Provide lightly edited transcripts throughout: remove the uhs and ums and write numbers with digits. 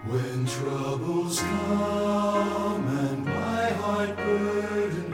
When troubles come and my heart burden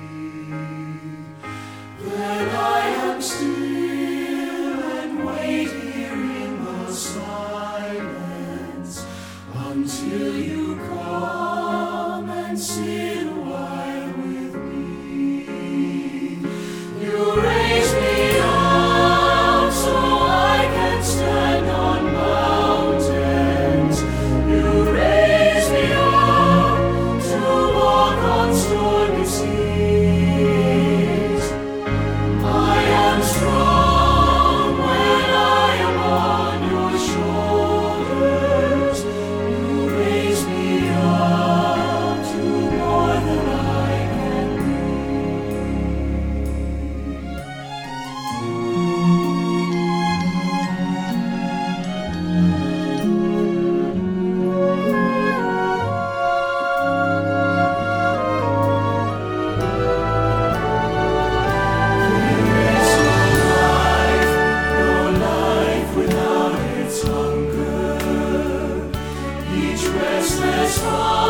me, then I am still and wait here in the silence until you come and sit a while with me. You raise me up so I can stand on mountains. You raise me up to walk on stormy seas. I am strong when I am on your shoulders. You raise me up to more than I can restless heart.